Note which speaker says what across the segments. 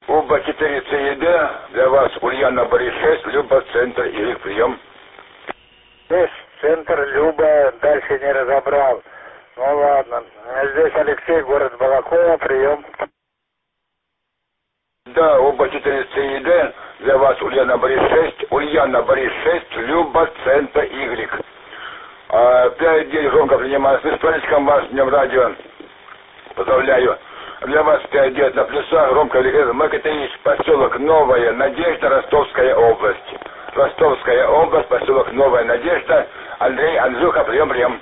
Speaker 1: Оба 4 ЦЕД, для вас Ульяна Борис 6, Люба, центр или прием.
Speaker 2: Здесь центр, Люба, дальше не разобрал. Ну ладно. Здесь Алексей, город Балакова, прием.
Speaker 1: Да, оба 4 ЦЕД, для вас Ульяна Борис 6, Ульяна Борис 6, Люба, центр Y. 5-9 громко принимаю. С праздником вас, Днем радио. Поздравляю. Для вас 5-9 на плюсах, громко великолепно. МКТИ, поселок Новая Надежда, Ростовская область. Ростовская область, поселок Новая Надежда. Андрей, Андрюха, прием.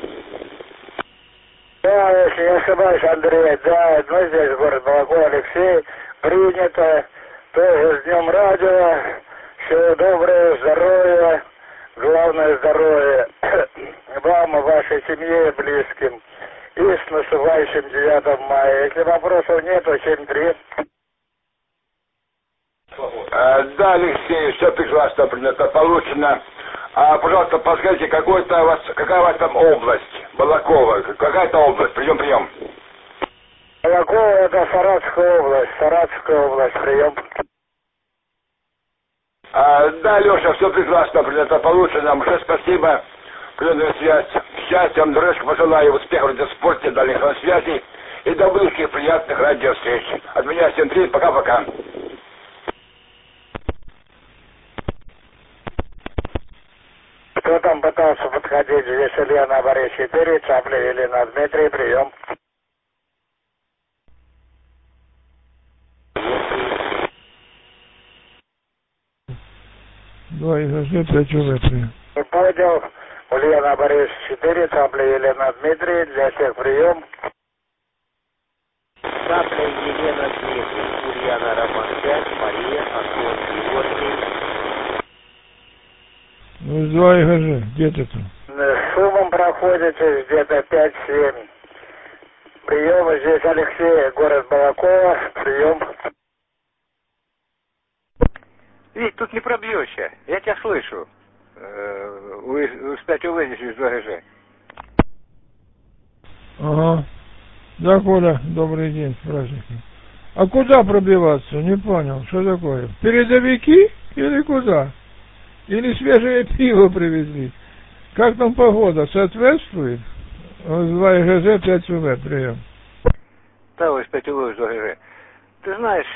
Speaker 2: Да, если не ошибаюсь, Андрей, да, ну здесь город Балакова, Алексей. Принято. Тоже с Днем радио. Всего доброго, здоровья. Главное здоровье вам и вашей семье и близким. И с наступающим 9 мая. Если вопросов нет, то 7-3.
Speaker 1: Да, Алексей, все прекрасно принято, получено. Пожалуйста, подскажите, какая у вас там область? Балакова, какая-то область, прием.
Speaker 2: Балакова — это Саратовская область, прием.
Speaker 1: Да, Леша, все прекрасно принято, получено. Большое спасибо. Приятную связь. Счастья вам, дорожка, пожелаю успехов в спорте, дальних связей и до близких приятных радиовстреч. От меня всем 3, пока-пока.
Speaker 2: Кто там пытался подходить? Здесь Илья Борис 4, Цапля Елена, Дмитрий, прием.
Speaker 3: Два ИГЖ, 5 УВ, прием.
Speaker 2: Понял. Ульяна Борис 4, Цапля Елена, Дмитрий, для всех прием.
Speaker 4: Цапля Елена, Дмитрий, Ульяна Роман 5, Мария, Антон Георгий.
Speaker 3: Ну, 2 ИГЖ, где ты там?
Speaker 2: С шумом проходите где-то 5-7. Прием. Здесь Алексей, город Балакова, прием.
Speaker 5: Вить, тут не пробьешься. Я тебя слышу. Вы кстати, увидите из 2 ГЖ.
Speaker 3: Ага. Да, Коля, добрый день, с праздником. А куда пробиваться? Не понял, что такое? Передовики или куда? Или свежее пиво привезли? Как там погода? Соответствует? 2 ИГЖ, 5 УВ, прием.
Speaker 5: Да, вы 5 УВ из 2 ГЖ. Ты знаешь,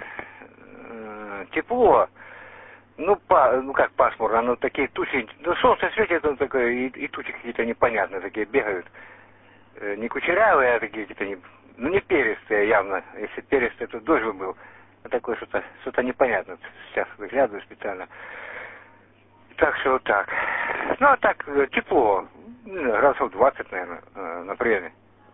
Speaker 5: тепло. Ну как пасмурно, оно такие тучи, ну солнце светит, он такое, и тучи какие-то непонятные такие бегают. Не кучерявые, а такие какие-то, не перистые явно. Если перистые, то дождь бы был. А такое что-то непонятное. Сейчас выглядываю специально. Так что вот так. Ну а так, тепло. Градусов 20, наверное, на приеме.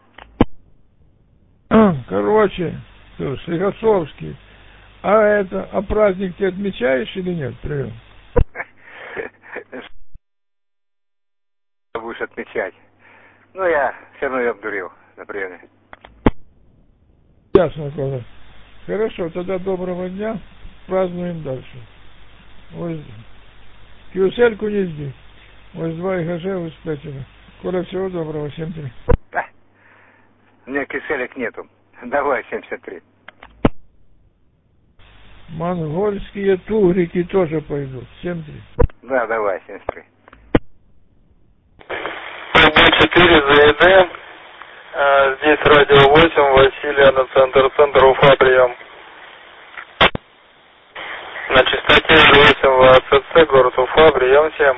Speaker 3: Короче, Слихосовский. А праздник ты отмечаешь или нет? Прием.
Speaker 5: Будешь отмечать. Ну, я все равно ее обдурил на приеме.
Speaker 3: Ясно, Коля. Хорошо, тогда доброго дня. Празднуем дальше. Ось Киусельку не жди. Ось 2 ИГЖ, ось 5 УВ. Коля, всего доброго, 7-3.
Speaker 5: Да. У меня киселек нету. Давай 73.
Speaker 3: Монгольские тугрики тоже пойдут. 7-3.
Speaker 5: Да, давай 73.
Speaker 6: 4 ЗЕД. Здесь радио 8, Василия на центр Уфа, прием. На частоте 8 ВАЦЦ, город Уфа, прием всем.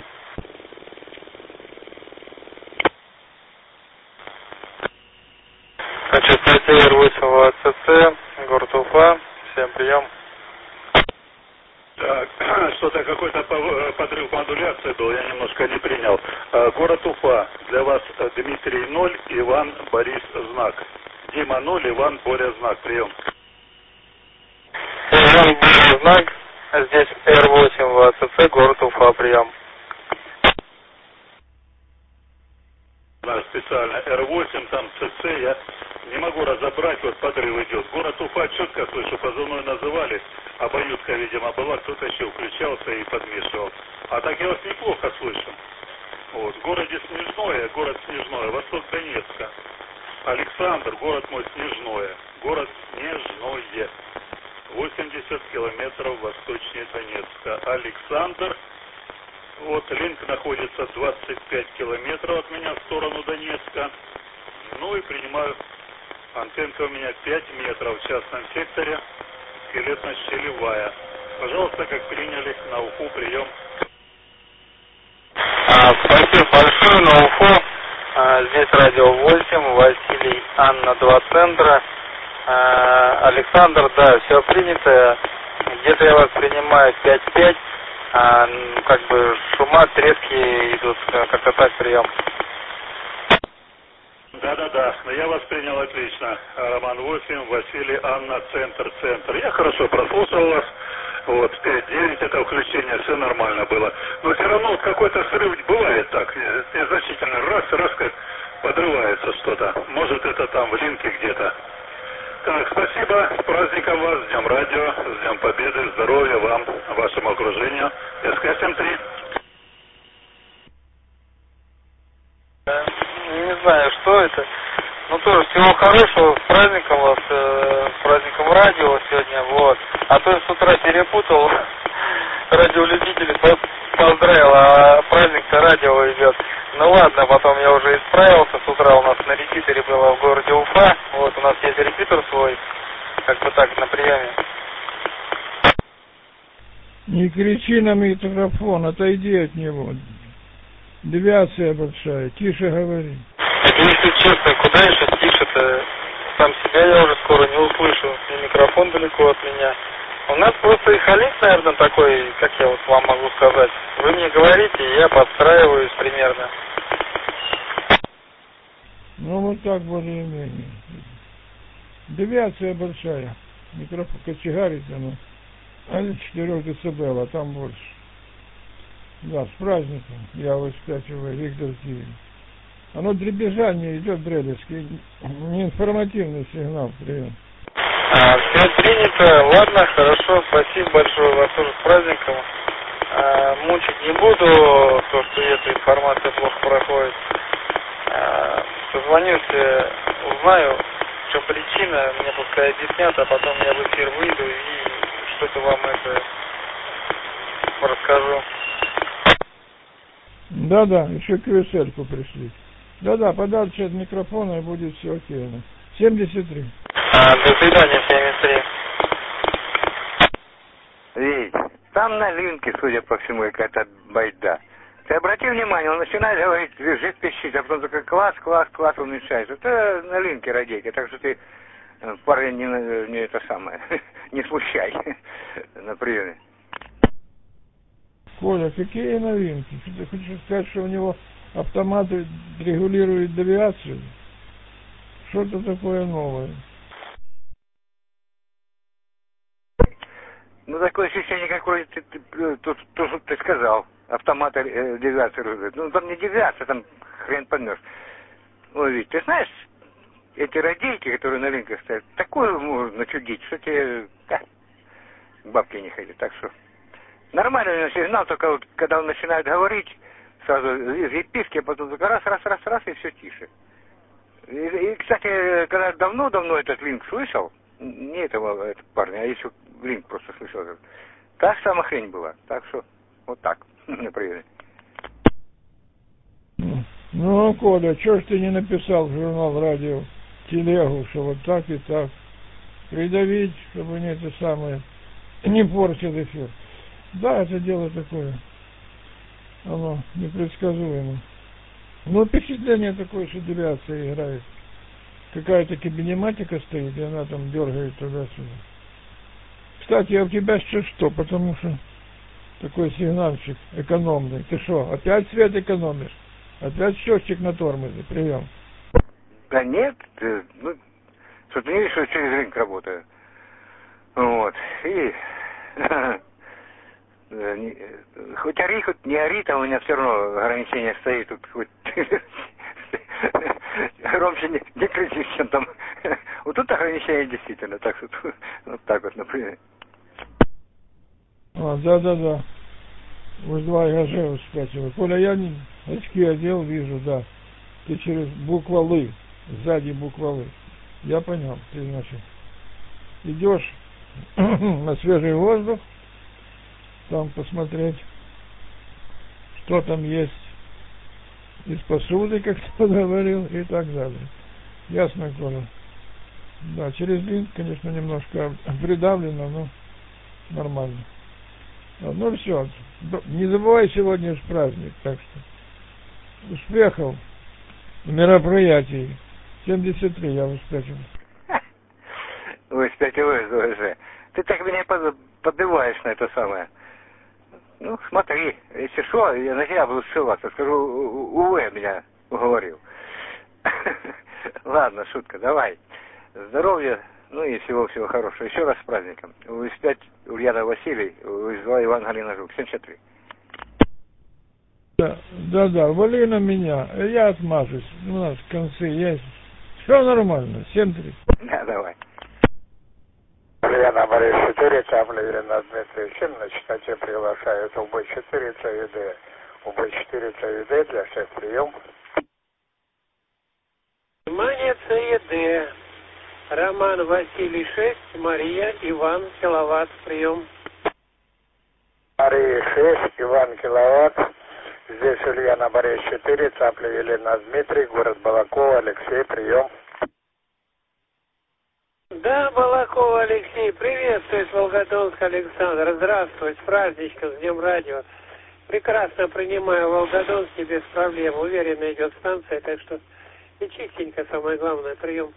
Speaker 6: На частоте 8 ВАЦЦ, город Уфа, всем прием.
Speaker 7: Так, что-то какой-то подрыв модуляции был, я немножко не принял. Город Уфа, для вас Дмитрий 0, Иван, Борис знак. Дима 0, Иван, Боря знак, прием.
Speaker 6: Иван, Боря знак, здесь Р8 ВАЦЦ, город Уфа, прием.
Speaker 7: Специально R8, там ЦЦ, я не могу разобрать, вот подрыв идет. Город Уфа четко слышу, позывной называли, обоюдка, видимо, была, кто-то еще включался и подмешивал. А так я вас неплохо слышу. Вот, в городе Снежное, город Снежное, восток Донецка. Александр, город мой Снежное, город Снежное. 70 километров восточнее Донецка. Александр. Вот, линк находится 25 километров от меня в сторону Донецка. Ну и принимаю. Антенка у меня 5 метров в частном секторе. Скелетно-щелевая. Пожалуйста, как приняли, на Уфу прием.
Speaker 6: Спасибо большое, на Уфу. Здесь радио 8, Василий, Анна, 2 центра. Александр, да, все принято. Где-то я вас принимаю 5-5. Как бы шума, трески идут, как-то так прием.
Speaker 7: Да, я вас принял отлично. Роман 8, Василий, Анна, центр. Я хорошо прослушал вас. Вот, 5-9 это включение, все нормально было. Но все равно вот какой-то срыв бывает так, незначительно, раз, как подрывается что-то. Может это там в линке где-то. Так, спасибо, с праздником вас, с Днем Радио, с Днем Победы, здоровья вам, вашему окружению. СК-73.
Speaker 6: Не знаю, что это. Ну тоже всего хорошего, с праздником вас, с праздником радио сегодня, вот. А то я с утра перепутал, радиолюбителей поздравил, а праздник-то радио идет. Ну ладно, потом я уже исправился, с утра у нас на репитере было в городе Уфа, вот у нас есть репитер свой, как бы так, на приеме.
Speaker 3: Не кричи на микрофон, отойди от него. Девиация большая, тише говори.
Speaker 6: Это если честно, куда еще тише-то? Сам себя я уже скоро не услышу, и микрофон далеко от меня. У нас просто и халиф, наверное, такой, как я вот вам могу сказать. Вы мне говорите, и я подстраиваюсь примерно.
Speaker 3: Ну вот так более-менее. Девиация большая. Микрофон кочегарит, оно. 4 дБ, а там больше. Да, с праздником. Я выскакиваю, Виктор Киев. Оно дребезжание идет дребезжский. Неинформативный сигнал, прием.
Speaker 6: Все принято. Ладно, хорошо, спасибо большое. Вас тоже с праздником. Мучить не буду, то, что эта информация плохо проходит. Созвонюсь, узнаю, в чем причина, мне пускай объяснят, а потом я в эфир выйду и что-то вам это расскажу.
Speaker 3: Да, еще QSL-ку пришли. Да, подальше от микрофона и будет все окей. 73.
Speaker 6: До свидания, 73.
Speaker 5: Вить, там на линке, судя по всему, какая-то байда. Ты обрати внимание, он начинает говорить, визжит, пищит, а потом такой класс, уменьшается. Это на линке радейка, так что ты, парень, не это самое, не смущай на приеме.
Speaker 3: Коля, какие новинки? Ты хочешь сказать, что у него автоматы регулируют девиацию? Что-то такое новое.
Speaker 5: Ну, такое ощущение, как вроде то, что ты сказал. Автоматы девиации регулируют. Ну, там не девиация, там хрен поймешь. Ой, ведь ты знаешь, эти радейки, которые на линках стоят, такое можно начудить, что тебе бабки не ходят. Так что нормальный сигнал, только вот, когда он начинает говорить, сразу из писки, а потом только раз, и все тише. И, кстати, когда давно этот линк слышал, не этого парня, а еще линк просто слышал, та же самая хрень была. Так что, вот так, например.
Speaker 3: Ну, Коля, что ж ты не написал в журнал радио телегу, что вот так и так. Придавить, чтобы не это самое, не портил эфир. Да, это дело такое. Оно непредсказуемо. Но впечатление такое, что девиация играет. Какая-то кибинематика стоит, и она там дергает туда-сюда. Кстати, а у тебя сейчас что? Потому что такой сигнальчик экономный. Ты что, опять свет экономишь? Опять счетчик на тормозе? Прием.
Speaker 5: Да нет, ну, что ты не видишь, что через рынок работаю. Вот. И хоть ори, хоть не ори, там у меня все равно ограничение стоит. Тут хоть громче не кричи, чем там. Вот тут ограничение действительно. Так что вот так вот, например.
Speaker 3: Да. Уж 2 этажа выскакиваю. Коля, я очки одел, вижу, да. Ты через буква Л, сзади буква Л. Я понял, ты, значит, идешь на свежий воздух, там посмотреть, что там есть из посуды, как кто говорил, и так далее. Ясно, Коля? Да, через линк, конечно, немножко придавлено, но нормально. Ну все, не забывай, сегодня же праздник, так что успехов в мероприятии. 73 я успехал.
Speaker 5: Ой, спятил уже. Ты так меня подбиваешь на это самое. Ну, смотри, если что, я на тебя буду ссылаться, скажу, увы, меня уговорил. Ладно, шутка, давай. Здоровья, ну и всего-всего хорошего. Еще раз с праздником. У5 Ульяна Василий, У2 Иван Галина Жук, 73.
Speaker 3: Да, вали на меня, я отмажусь. У нас концы есть. Все нормально, 7-3.
Speaker 5: Да, давай.
Speaker 2: Ульяна Борис 4, Цапля Елена Дмитрий 7, на частоте приглашают УБ4 ЦЮД. УБ4 ЦЮД для всех прием.
Speaker 8: Внимание, ЦЕД. Роман Василий 6, Мария Иван киловатт, прием.
Speaker 2: Мария 6, Иван киловатт. Здесь Ульяна Борис 4, Цапля Елена Дмитрий, город Балакова, Алексей, прием.
Speaker 8: Да, Балакова Алексей, приветствует Волгодонск Александр. Здравствуй, с праздничком, с Днем радио. Прекрасно принимаю Волгодонск, без проблем. Уверенно идет станция, так что и чистенько, самое главное, прием.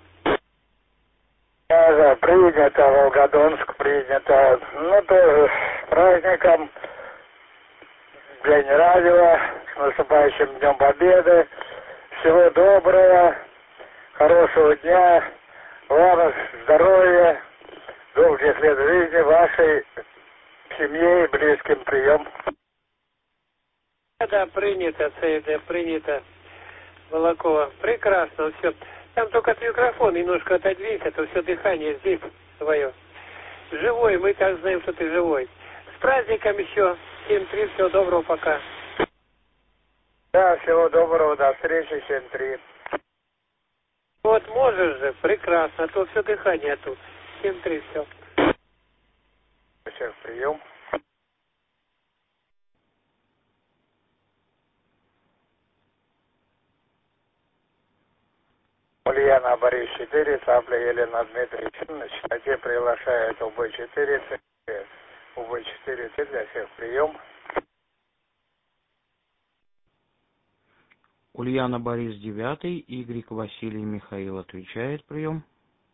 Speaker 2: Да, принято, Волгодонск принято. Ну, тоже с праздником. День радио, с наступающим Днем Победы. Всего доброго, хорошего дня, вам здоровья, долгих лет жизни вашей семье и близким, прием.
Speaker 8: Да, принято, ЦЕД, принято, Балакова. Прекрасно, все. Там только от микрофона немножко отодвинься, а то все дыхание здесь твое. Живой, мы так знаем, что ты живой. С праздником еще. 7-3, всего доброго, пока.
Speaker 2: Да, всего доброго, до встречи, 7-3.
Speaker 8: Вот можешь же, прекрасно, а то все дыхание тут. 7-3, все.
Speaker 2: Всех прием. Ульяна Борис 4, Цапля Елена Дмитрий 7, на частоте приглашает УБ4, УБ4 для всех прием.
Speaker 9: Ульяна Борис 9, Y Василий Михаил отвечает, прием.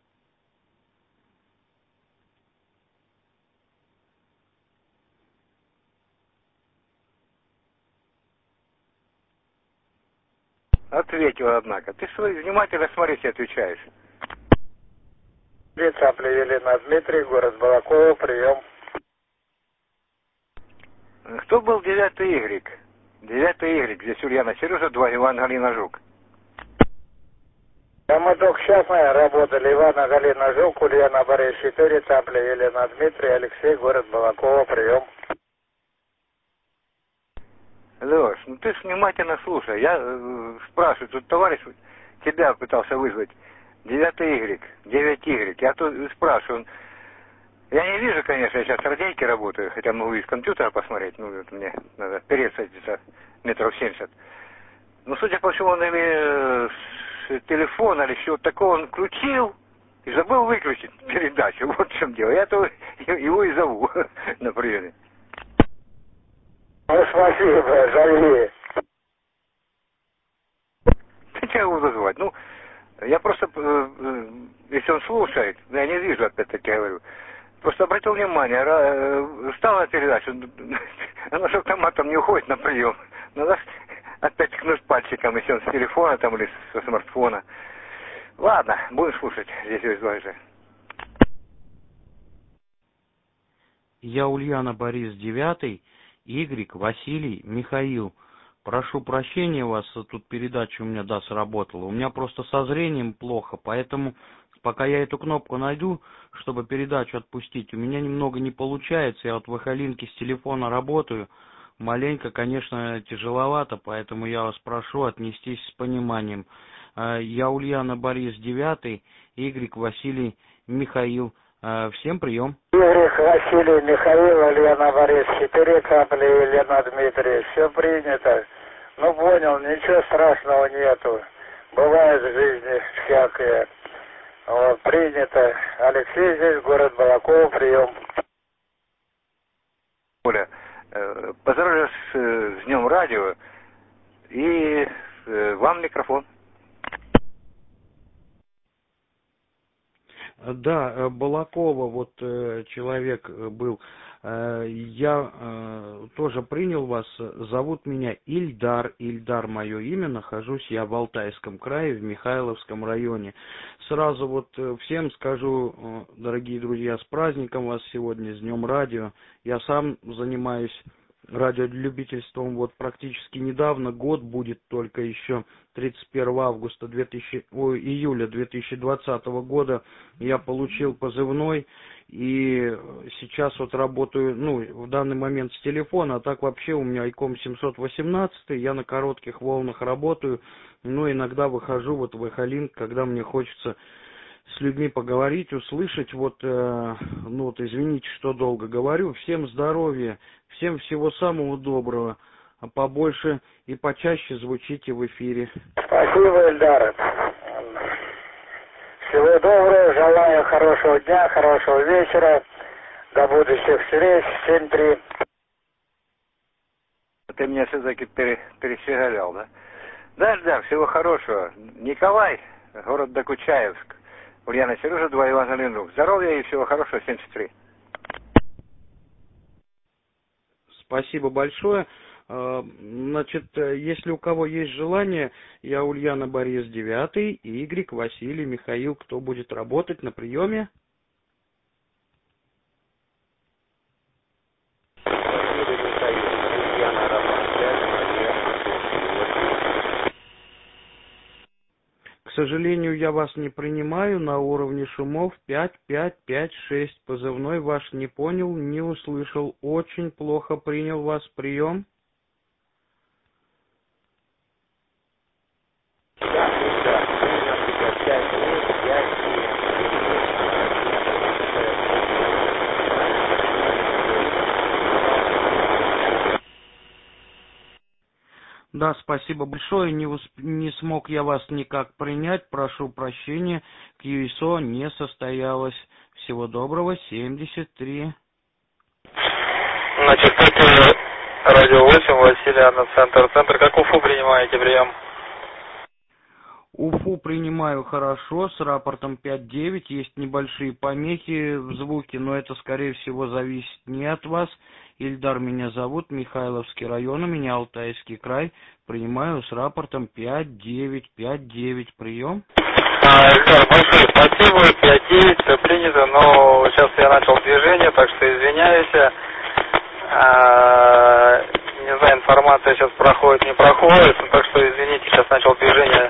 Speaker 5: Ответил, однако. Ты что, внимательно смотришь и отвечаешь.
Speaker 2: Цапля Елена Дмитрий, город Балакова, прием.
Speaker 5: Кто был 9 Y? 9 Y, здесь Ульяна Сережа, 2 Иван Галина Жук.
Speaker 2: Да мы только сейчас, наверное, работали. Ивана Галина Жук, Ульяна Борис 4, Цапля Елена Дмитрий, Алексей, город Балакова, прием.
Speaker 5: Леш, ну ты ж внимательно слушай. Я спрашиваю, тут товарищ тебя пытался вызвать. 9 Y, 9 Y. Я тут спрашиваю. Я не вижу, конечно, я сейчас в радейке работаю, хотя могу из компьютера посмотреть. Ну, вот мне надо переться где-то метров 70. Но, судя по всему, он или с телефона или чего-то такого он включил и забыл выключить передачу. Вот в чем дело. Я-то его и зову на приеме.
Speaker 2: Ну, спасибо, зови.
Speaker 5: Да я его звать. Ну, я просто, если он слушает, я не вижу, опять-таки говорю, просто обратил внимание, встала передача, она же автоматом не уходит на прием. Надо опять ткнуть пальчиком, если он с телефона там или со смартфона. Ладно, будем слушать, здесь есть два же.
Speaker 9: Я Ульяна Борис 9, Y Василий Михаил. Прошу прощения вас, тут передача у меня, да, сработала. У меня просто со зрением плохо, поэтому пока я эту кнопку найду, чтобы передачу отпустить, у меня немного не получается. Я вот в Эхолинке с телефона работаю. Маленько, конечно, тяжеловато, поэтому я вас прошу отнестись с пониманием. Я Ульяна Борис 9, Y Василий Михаил. Всем прием.
Speaker 2: Игорь, Василий, Михаил, Ульяна Борис, 4 капли, Елена Дмитрий. Все принято. Ну, понял, ничего страшного нету. Бывает в жизни всякое. Вот, принято. Алексей здесь, город Балаково, прием.
Speaker 5: Оля, поздравляю с Днем Радио и вам микрофон.
Speaker 9: Да, Балакова, вот человек был, я тоже принял вас, зовут меня Ильдар, Ильдар мое имя, нахожусь я в Алтайском крае, в Михайловском районе. Сразу вот всем скажу, дорогие друзья, с праздником вас сегодня, с Днем Радио. Я сам занимаюсь радиолюбительством вот практически недавно, год будет только еще 31 июля 2020 года я получил позывной и сейчас вот работаю, в данный момент с телефона, а так вообще у меня ICOM 718, я на коротких волнах работаю, иногда выхожу вот в Эхолинк, когда мне хочется с людьми поговорить, услышать, извините, что долго говорю, всем здоровья, всем всего самого доброго, а побольше и почаще звучите в эфире.
Speaker 2: Спасибо, Ильдар. Всего доброго, желаю хорошего дня, хорошего вечера, до будущих встреч, 7-3.
Speaker 5: Ты меня все-таки перещеголял, да? Да, Ильдар, всего хорошего. Николай, город Докучаевск. Ульяна, Сережа, 2, Иван Галинрук. Здоровья и всего хорошего, 73.
Speaker 9: Спасибо большое. Значит, если у кого есть желание, я Ульяна Борис 9, Y, Василий, Михаил, кто будет работать на приеме? К сожалению, я вас не принимаю на уровне шумов 5556. Позывной ваш не понял, не услышал. Очень плохо принял вас прием. Да, спасибо большое. Не смог я вас никак принять. Прошу прощения. QSO не состоялось. Всего доброго. 73.
Speaker 6: Значит, это радио 8, Василий, Анна, центр. Как Уфу принимаете прием?
Speaker 9: Уфу принимаю хорошо, с рапортом 5-9. Есть небольшие помехи в звуке, но это, скорее всего, зависит не от вас. Ильдар меня зовут, Михайловский район, у меня Алтайский край. Принимаю с рапортом 5-9, 5-9. Прием.
Speaker 6: Ильдар, большое спасибо, 5-9, все принято, но сейчас я начал движение, так что извиняюсь. Не знаю, информация сейчас проходит, не проходит, так что извините, сейчас начал движение.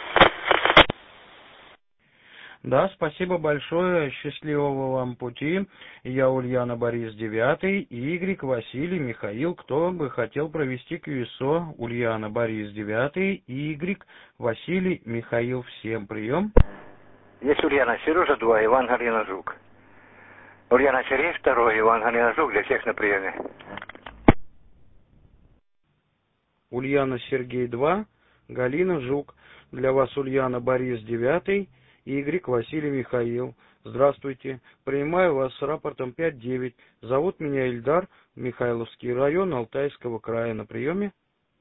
Speaker 9: Да, спасибо большое, счастливого вам пути. Я Ульяна Борис 9, Y, Василий, Михаил, кто бы хотел провести QSO, Ульяна Борис 9, Y, Василий, Михаил, всем прием.
Speaker 5: Есть Ульяна, Сережа 2, Иван Галина Жук. Ульяна, Сергей 2, Иван Галина Жук, для всех на приеме.
Speaker 9: Ульяна, Сергей 2, Галина Жук, для вас Ульяна Борис 9, Y, Василий, Михаил. Здравствуйте. Принимаю вас с рапортом 5-9. Зовут меня Ильдар, Михайловский район Алтайского края. На приеме.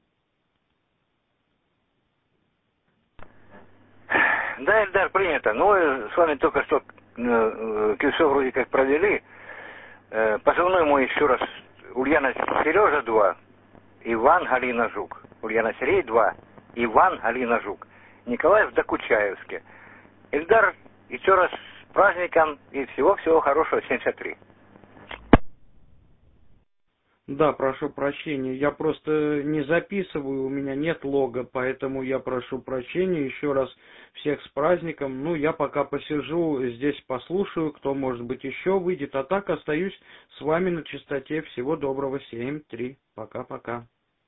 Speaker 5: Да, Ильдар, принято. С вами только что QSO вроде как провели. Позывной мой еще раз. Ульяна, Сережа 2, Иван Галина Жук. Ульяна, Сергей 2, Иван Галина Жук. Николай в Докучаевске. Ильдар, еще раз с праздником и всего-всего хорошего, 73.
Speaker 9: Да, прошу прощения, я просто не записываю, у меня нет лога, поэтому я прошу прощения еще раз всех с праздником. Я пока посижу здесь, послушаю, кто, может быть, еще выйдет, а так остаюсь с вами на частоте. Всего доброго, 7-3. Пока-пока.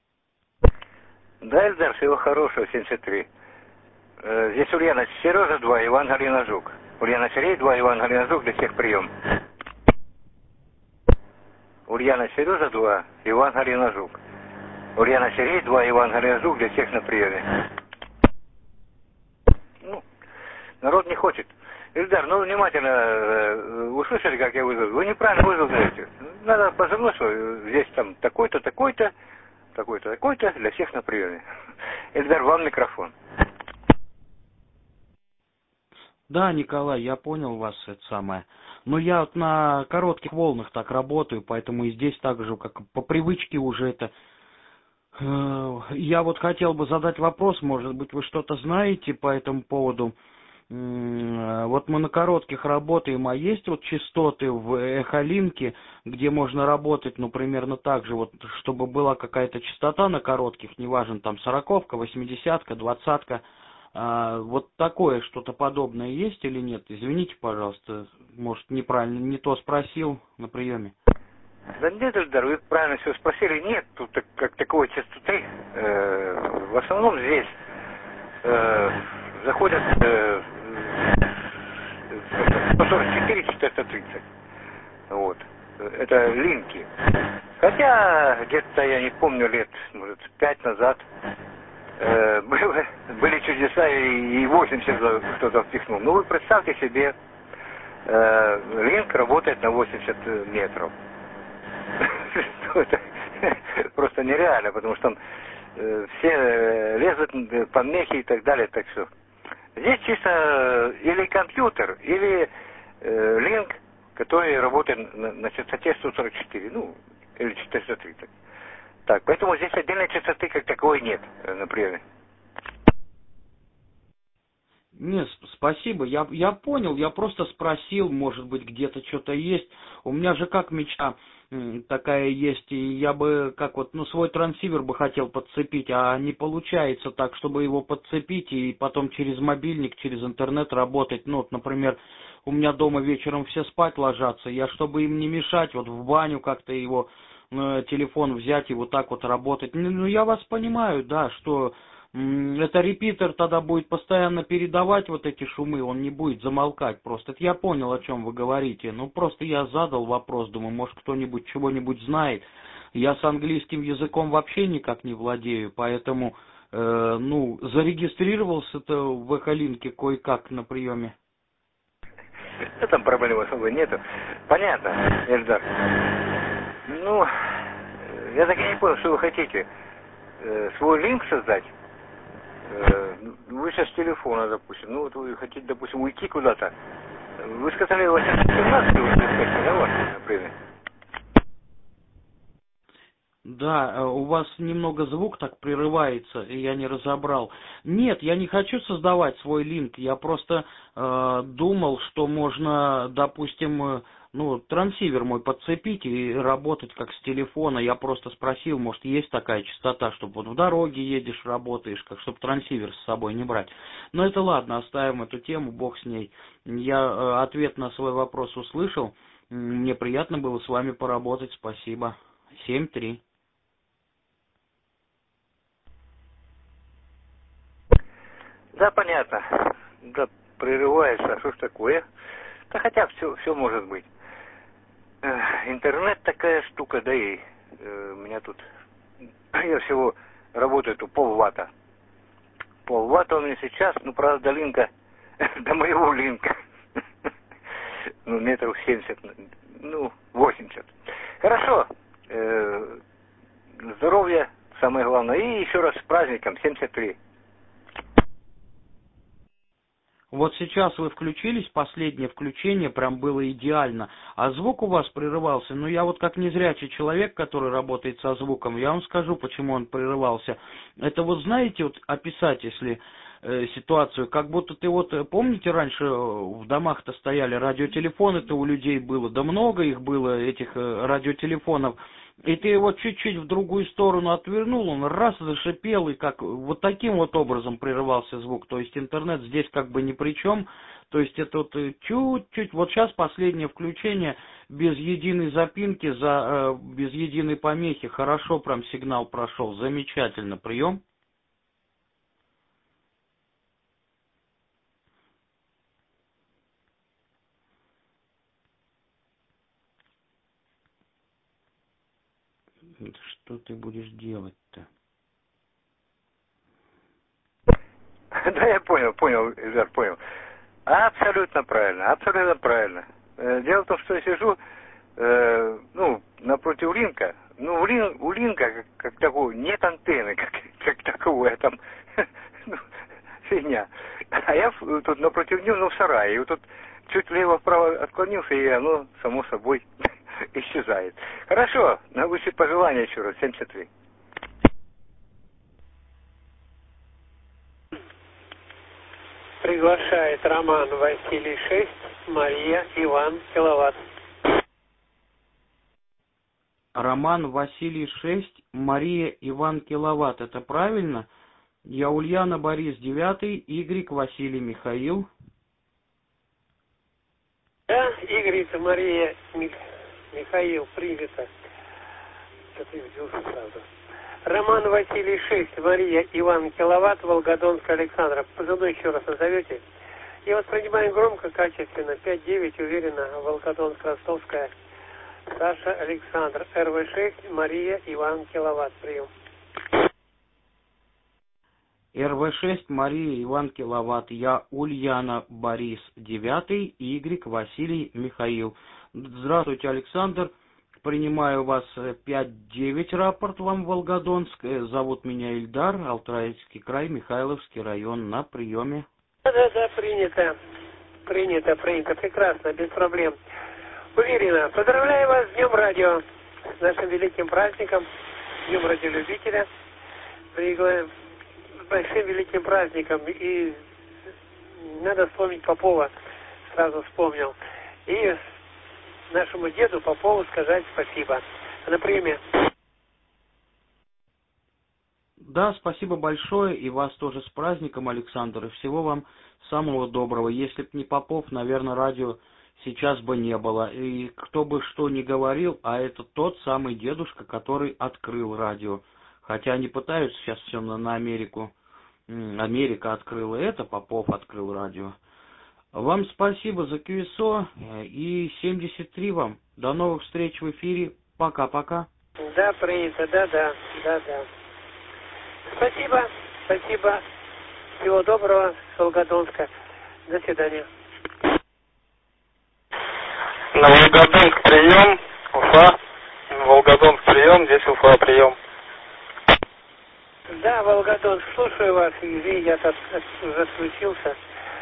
Speaker 5: Да, Ильдар, всего хорошего, 73. Здесь Ульяна, Сережа 2, Иван Галина Жук. Ульяна Сергей, 2, Иван Галина Звук, для всех прием. Ульяна Сережа, 2, Иван Галина Звук. Ульяна Сергей, 2, Иван Галина Звук, для всех на приеме. Ну, народ не хочет. Ильдар, ну внимательно услышали, как я вызвал. Вы неправильно вызвали. Надо позывной, что здесь там такой-то, такой-то, такой-то, такой-то, для всех на приеме. Ильдар, вам микрофон.
Speaker 9: Да, Николай, я понял вас, это самое. Но я вот на коротких волнах так работаю, поэтому и здесь так же, как по привычке уже это. Я вот хотел бы задать вопрос, может быть, вы что-то знаете по этому поводу. Вот мы на коротких работаем, а есть вот частоты в эхолинке, где можно работать, ну, примерно так же, вот, чтобы была какая-то частота на коротких, неважно, там, 40-ка, 80-ка, 20-ка, вот такое что-то подобное есть или нет? Извините, пожалуйста, может, неправильно, не то спросил на приеме.
Speaker 5: Да нет, Ильдар, вы правильно все спросили. Нет, тут как такой частоты. В основном здесь заходят 144, 430. Вот. Это линки. Хотя где-то, я не помню, лет, может, 5 назад были чудеса, и 80 кто-то впихнул. Ну, вы представьте себе, линк работает на 80 метров. Это просто нереально, потому что там все лезут помехи и так далее, так что. Здесь чисто или компьютер, или линк, который работает на частоте 144, ну, или 430. Так, поэтому здесь отдельной частоты как таковой нет на приеме.
Speaker 9: Нет, спасибо, я понял, я просто спросил, может быть, где-то что-то есть. У меня же как мечта такая есть, и я бы, как вот, ну, свой трансивер бы хотел подцепить, а не получается так, чтобы его подцепить и потом через мобильник, через интернет работать. Ну, вот, например, у меня дома вечером все спать ложатся, я, чтобы им не мешать, вот в баню как-то его телефон взять и вот так вот работать. Ну, я вас понимаю, да, что это репитер тогда будет постоянно передавать вот эти шумы, он не будет замолкать просто. Это я понял, о чем вы говорите. Ну, просто я задал вопрос, думаю, может, кто-нибудь чего-нибудь знает. Я с английским языком вообще никак не владею, поэтому, ну, зарегистрировался-то в эхолинке кое-как на приеме.
Speaker 5: Да там проблем особо нету. Понятно, Эльдар. Ну, я так и не понял, что вы хотите. Свой линк создать? Вы сейчас с телефона, допустим, ну вот вы хотите, допустим, уйти куда-то. Вы сказали, 817 вы искать, да, ваш, например?
Speaker 9: Да, у вас немного звук так прерывается, и я не разобрал. Нет, я не хочу создавать свой линк, я просто думал, что можно, допустим, ну, трансивер мой подцепить и работать как с телефона. Я просто спросил, может, есть такая частота, чтобы вот в дороге едешь, работаешь, как чтобы трансивер с собой не брать. Но это ладно, оставим эту тему, бог с ней. Я ответ на свой вопрос услышал. Мне приятно было с вами поработать, спасибо. 7-3.
Speaker 5: Да, понятно. Да, прерывается, а что ж такое? Да хотя все может быть. Интернет такая штука, да и у меня тут, я всего работаю тут полватта. Полватта у меня сейчас, ну, правда, до линка, до моего линка, ну, метров 70, ну, 80. Хорошо, здоровья, самое главное, и еще раз с праздником, 73.
Speaker 9: Вот сейчас вы включились, последнее включение прям было идеально, а звук у вас прерывался. Ну, я вот как незрячий человек, который работает со звуком, я вам скажу, почему он прерывался. Это вот знаете, вот описать, если ситуацию, как будто ты вот, помните, раньше в домах-то стояли радиотелефоны-то у людей было, да много их было, этих радиотелефонов, и ты его чуть-чуть в другую сторону отвернул, он раз зашипел, и как вот таким вот образом прерывался звук. То есть интернет здесь как бы ни при чем. То есть это вот чуть-чуть, вот сейчас последнее включение, без единой запинки, без единой помехи, хорошо прям сигнал прошел, замечательно, прием. Что ты будешь делать-то?
Speaker 5: Да, я понял, Эльдар, понял. Абсолютно правильно, абсолютно правильно. Дело в том, что я сижу, напротив Линка. Ну, у Линка, как такого, нет антенны, как таковой, там, фигня. А я тут напротив него, в сарае. И вот тут чуть влево-вправо отклонился, и оно, само собой, исчезает. Хорошо, наилучшие пожелания еще раз, 73.
Speaker 8: Приглашает Роман Василий 6, Мария Иван Киловатт.
Speaker 9: Роман Василий 6, Мария Иван Киловатт. Это правильно? Я Ульяна Борис 9, Y Василий Михаил.
Speaker 8: Да, Игорь, Мария Михаил, принято. Что-то вдюшил сразу. Роман Василий 6, Мария Иван Киловатт, Волгодонск Александра. Позывной еще раз назовете. И воспринимаем громко, качественно. 5-9, уверенно, Волгодонск Ростовская. Саша Александр, РВ6, Мария Иван Киловатт. Прием.
Speaker 9: РВ6, Мария Иван Киловатт. Я Ульяна Борис 9, Y Василий Михаил. Здравствуйте, Александр. Принимаю вас 5-9 рапорт вам, Волгодонск. Зовут меня Ильдар, Алтайский край, Михайловский район, на приеме.
Speaker 8: Да, принято. Принято. Прекрасно, без проблем. Уверенно. Поздравляю вас с Днем Радио, с нашим великим праздником, Днем радиолюбителя. С большим великим праздником. И надо вспомнить Попова. Сразу вспомнил. И нашему деду Попову сказать спасибо. На приеме.
Speaker 9: Да, спасибо большое, и вас тоже с праздником, Александр, и всего вам самого доброго. Если б не Попов, наверное, радио сейчас бы не было. И кто бы что ни говорил, а это тот самый дедушка, который открыл радио. Хотя они пытаются сейчас все на Америку. Америка открыла это, Попов открыл радио. Вам спасибо за QSO и 73 вам. До новых встреч в эфире. Пока-пока.
Speaker 8: Да, принято, да. Спасибо. Всего доброго с Волгодонска. До свидания.
Speaker 6: На Волгодонск прием, Уфа. Волгодонск прием, здесь Уфа прием.
Speaker 8: Да, Волгодонск, слушаю вас. Извини, я тут уже отключился.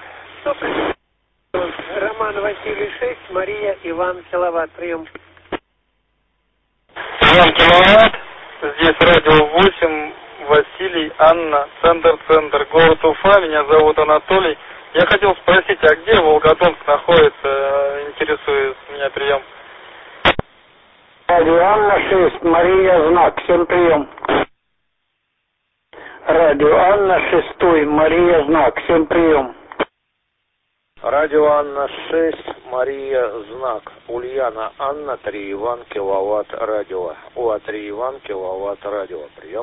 Speaker 8: Роман Василий 6, Мария Иван Киловатт. Прием.
Speaker 6: Иван Киловатт, здесь радио 8, Василий, Анна, центр, город Уфа. Меня зовут Анатолий. Я хотел спросить, а где Волгодонск находится? Интересует меня прием.
Speaker 2: Радио Анна 6, Мария Знак. Всем прием. Радио Анна 6, Мария Знак. Всем прием.
Speaker 10: Радио Анна 6, Мария Знак. Ульяна Анна 3 Иван Киловатт радио. УА3 Иван Киловатт радио. Прием.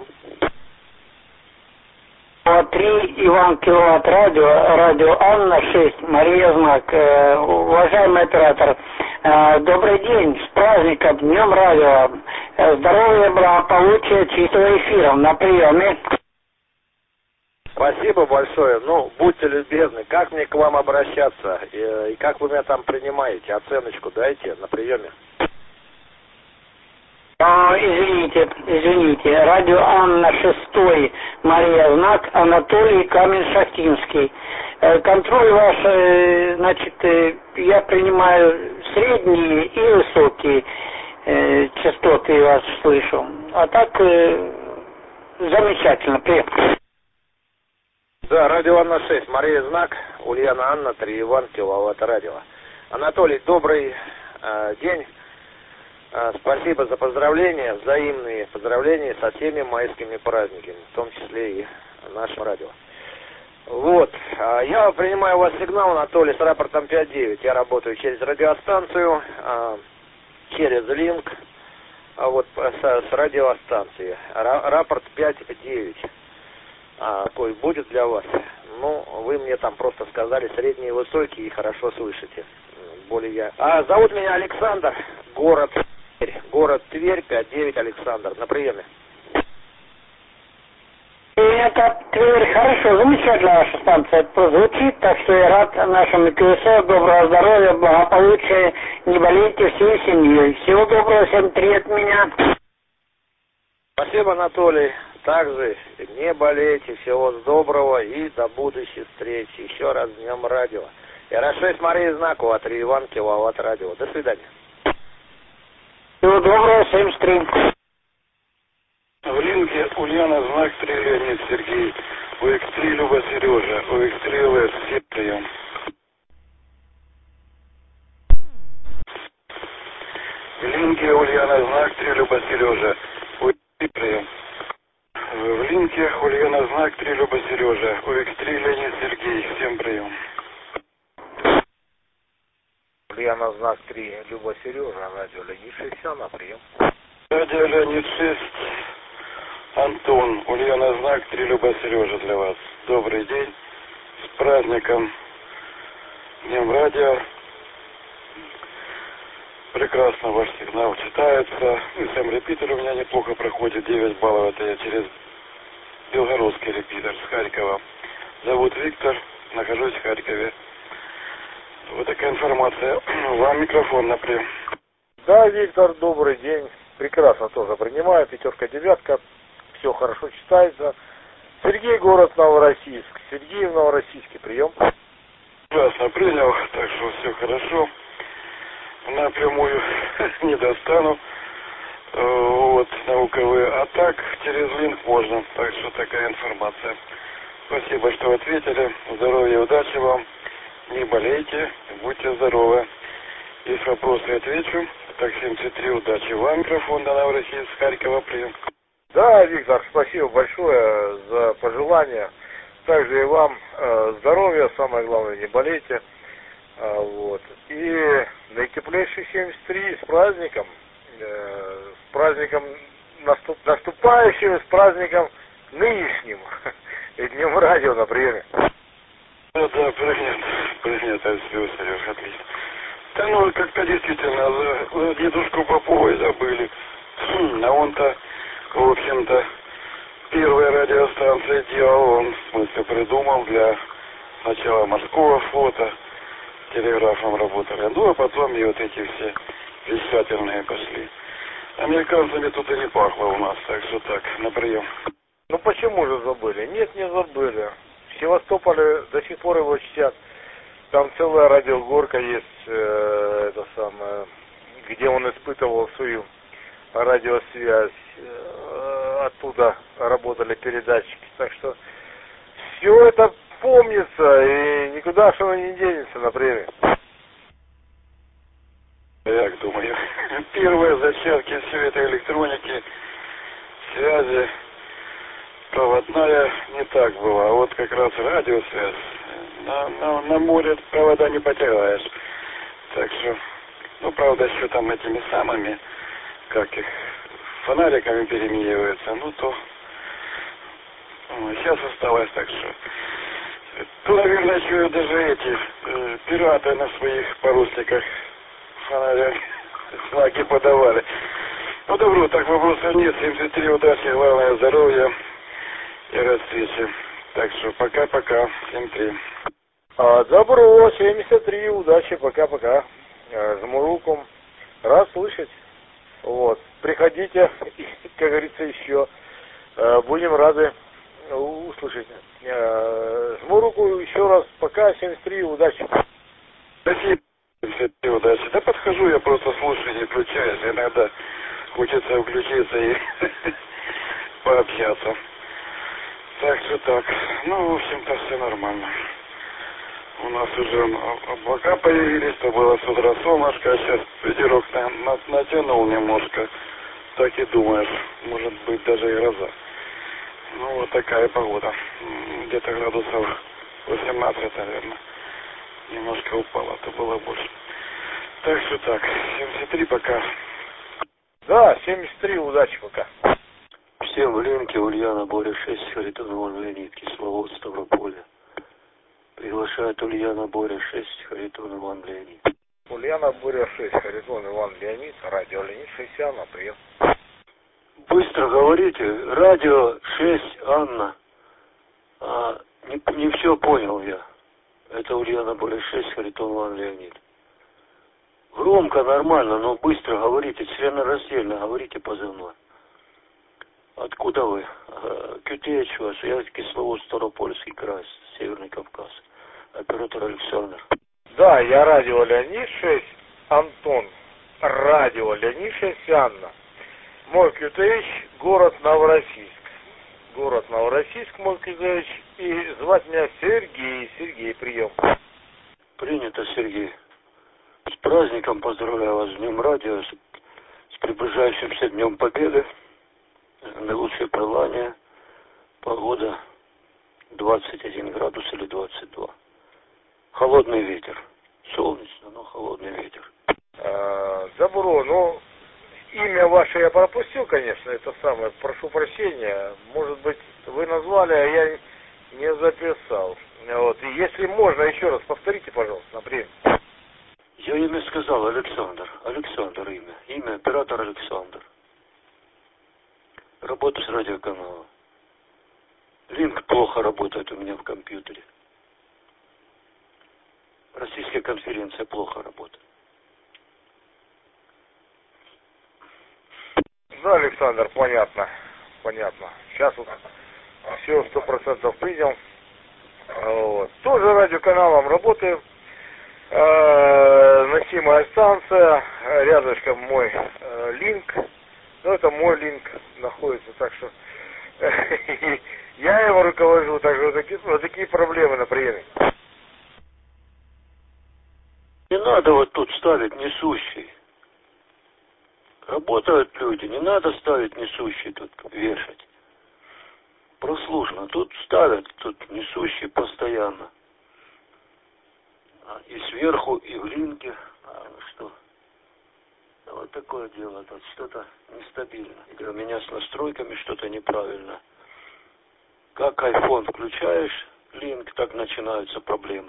Speaker 2: УА3 Иван Киловатт радио Анна 6, Мария Знак. Уважаемый оператор, добрый день, с праздником, Днем Радио. Здоровья, благополучия, чистого эфира. На приеме.
Speaker 10: Спасибо большое. Будьте любезны, как мне к вам обращаться? И как вы меня там принимаете? Оценочку дайте на приеме.
Speaker 2: Извините. Радио Анна 6, Мария Знак, Анатолий Камень-Шахтинский. Контроль ваш, я принимаю средние и высокие частоты, вас слышу. А так, замечательно. Привет.
Speaker 10: Да, радио Анна 6, Мария Знак, Ульяна Анна 3 Иван Киловатт радио. Анатолий, добрый день. Спасибо за поздравления, взаимные поздравления со всеми майскими праздниками, в том числе и нашим радио. Я принимаю у вас сигнал, Анатолий, с рапортом 5-9. Я работаю через радиостанцию, через линк, с радиостанции. Рапорт 5-9. Какой будет для вас? Вы мне там просто сказали средние и высокие и хорошо слышите. Зовут меня Александр, город город Тверь, 59 Александр. На приеме.
Speaker 2: Это Тверь, хорошо, замечательно ваша станция прозвучит, так что я рад нашему КСО, доброго здоровья, благополучия, не болейте всей семьей. Всего доброго, всем 3 от меня.
Speaker 10: Спасибо, Анатолий. Также не болейте, всего доброго и до будущей встречи. Еще раз с Днем Радио. РА-6 Мария Знакова, 3 Иван Киловатт Радио. До свидания.
Speaker 2: Всего доброго, 73.
Speaker 7: В линке Ульяна знак 3 Леонид Сергей. УХ3 Люба Сережа. УХ3 ЛС. Все прием. В линке Ульяна знак 3 Люба Сережа. УХ3 прием. В линке Ульяна знак 3 Люба Сережа. УХ3 Леонид Сергей. Всем прием.
Speaker 10: Ульяна знак 3 Люба Сережа. Радио Леонид 6. На прием.
Speaker 7: Радио Леонид 6. Антон, Ульяна знак 3 Люба Сережа для вас. Добрый день. С праздником Днем Радио. Прекрасно ваш сигнал читается. И сам репитер у меня неплохо проходит. 9 баллов. Это я через белгородский репитер с Харькова. Зовут Виктор. Нахожусь в Харькове. Вот такая информация. Вам микрофон на прием.
Speaker 11: Да, Виктор, добрый день. Прекрасно тоже принимаю. 5, 9. Все хорошо читается. Сергей, город Новороссийск. Сергей в Новороссийске. Прием.
Speaker 7: Прекрасно принял, так что все хорошо. Напрямую не достану. Вот, науковые. А так, через линк можно. Так что такая информация. Спасибо, что ответили. Здоровья и удачи вам. Не болейте, будьте здоровы. Есть вопросы, отвечу. Так, 73, удачи вам. Микрофон до Новороссийск, Харькова, прием.
Speaker 11: Да, Виктор, спасибо большое за пожелания. Также и вам здоровья, самое главное, не болейте. Вот. И наитеплейший 73 с праздником. С праздником наступающим, с праздником нынешним. И Днем Радио на приеме.
Speaker 7: Да, принято, все, Сереж, отлично. Да ну, как-то действительно, за дедушку Попова забыли. А он-то, в общем-то, первая радиостанция делал, он, в смысле, придумал для сначала морского флота, телеграфом работали, ну, а потом и вот эти все вещательные пошли. Американцами тут и не пахло у нас, так что так, на прием.
Speaker 11: Ну почему же забыли? Нет, не забыли. В Севастополе до сих пор его чтят. Там целая радиогорка есть, это самое, где он испытывал свою радиосвязь. Оттуда работали передатчики. Так что все это помнится и никуда что не денется на время.
Speaker 7: Я думаю, первые зачатки всей этой электроники, связи, проводная не так была. А вот как раз радиосвязь. На море провода не потеряешь. Так что, ну, правда, еще там этими самыми, как их, фонариками перемениваются, ну, то сейчас осталось, так что. То, наверное, еще даже эти пираты на своих парусниках фонарях флаги подавали. Ну, добро, так вопросов нет. 73, удачи, главное здоровья и расцвечи. Так что пока-пока. 73.
Speaker 11: Добро, 73, удачи, пока-пока. Жму руку. Рад слышать. Вот. Приходите, как говорится, еще. Будем рады услышать. Жму руку еще раз. Пока, 73, удачи.
Speaker 7: Спасибо. 73, удачи. Да подхожу, я просто слушаю, не включаюсь. Иногда хочется включиться и пообщаться. Так что так. Ну, в общем-то, все нормально. У нас уже облака появились, то было с утра солнышко, а сейчас ветерок натянул немножко. Так и думаешь, может быть даже и гроза. Ну, вот такая погода. Где-то градусов 18, наверное. Немножко упало, то было больше. Так что так, 73 пока.
Speaker 11: Да, 73, удачи пока.
Speaker 12: Всем в линке Ульяна Боря 6, Харитон Иван Леонид, Кисловод, Ставрополя. Приглашает Ульяна Боря 6, Харитон Иван Леонид.
Speaker 11: Ульяна Буря 6, Харитон Иван Леонид, радио Леонид 6, Анна, привет.
Speaker 12: Быстро говорите. Радио 6, Анна. Не все понял я. Это Ульяна Буря 6, Харитон Иван Леонид. Громко, нормально, но быстро говорите, членораздельно говорите позывной. Откуда вы? QTH ваш, я Кисловодск, Ставропольский край, Северный Кавказ. Оператор Александр.
Speaker 11: Да, я радио Леонид 6, Антон. Радио Леонид 6, Анна. Мой QTH, город Новороссийск. Город Новороссийск, мой QTH. И звать меня Сергей. Сергей, прием.
Speaker 12: Принято, Сергей. С праздником поздравляю вас, с Днем Радио, с приближающимся Днем Победы. Наилучшие пожелания. Погода 21 градус или 22. Холодный ветер. Солнечно, но холодный ветер.
Speaker 11: Добро, ну, имя ваше я пропустил, конечно, это самое, прошу прощения. Может быть, вы назвали, а я не записал. Вот, и если можно, еще раз повторите, пожалуйста, например.
Speaker 12: Я имя сказал, Александр. Александр имя. Имя оператор Александр. Работа с радиоканалом. Линк плохо работает у меня в компьютере. Российская конференция плохо работает.
Speaker 11: Да, Александр, понятно. Понятно. Сейчас вот все 100% принял. Вот. Тоже радиоканалом работаем. Носимая станция, рядышком мой линк. Ну, это мой линк находится, так что я его руковожу, так что вот такие проблемы на приеме.
Speaker 12: Не надо вот тут ставить несущий. Работают люди, не надо ставить несущий тут, вешать. Прослушно. Тут ставят, тут несущий постоянно. И сверху, и в линке. Что? Да вот такое дело. Тут что-то нестабильно. Или у меня с настройками что-то неправильно. Как iPhone включаешь линк, так начинаются проблемы.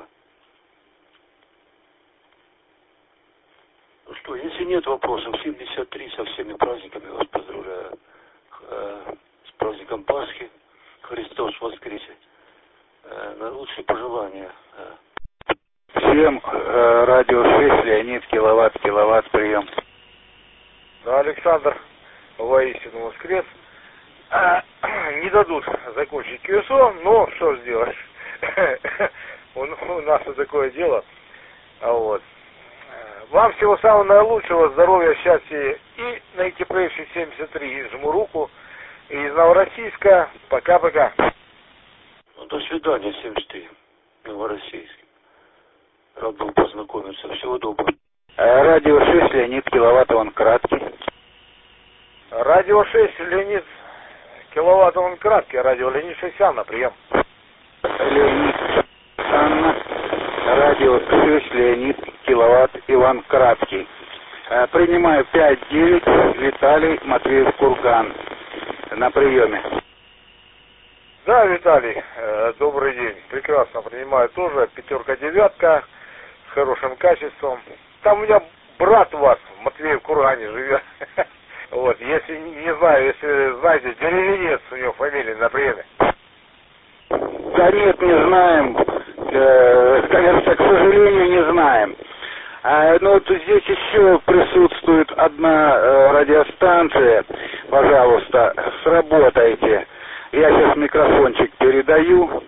Speaker 12: Ну что, если нет вопросов, 73 со всеми праздниками вас поздравляю. С праздником Пасхи. Христос воскресе. Наилучшие пожелания.
Speaker 1: Всем радио 6, Леонид, киловатт, прием.
Speaker 11: Да, Александр, воистину воскрес. Не дадут закончить QSO, но что сделаешь? У нас вот такое дело. Вот. Вам всего самого наилучшего, здоровья, счастья и наитеплейший 73. Жму руку. Из Новороссийска. Пока-пока.
Speaker 12: Ну, до свидания, 73. Новороссийск. Рад был познакомиться. Всего доброго.
Speaker 1: Радио 6, Леонид, киловатт, он краткий.
Speaker 11: Радио 6, Леонид, киловатт, он краткий. Радио Леонид 6, Анна, прием.
Speaker 1: Леонид, Анна. Радио 6, Леонид, киловатт, Иван Краткий. Принимаю 5-9, Виталий, Матвеев, Курган. На приеме.
Speaker 11: Да, Виталий, добрый день. Прекрасно принимаю тоже. 5-9, с хорошим качеством. Там у меня брат у вас, Матвеев, Кургане живет. Вот, если, не знаю, если знаете, Деревенец у него фамилия на приеме.
Speaker 1: Да нет, не знаем. Конечно, к сожалению, не знаем. Но вот здесь еще присутствует одна радиостанция. Пожалуйста, сработайте. Я сейчас микрофончик передаю.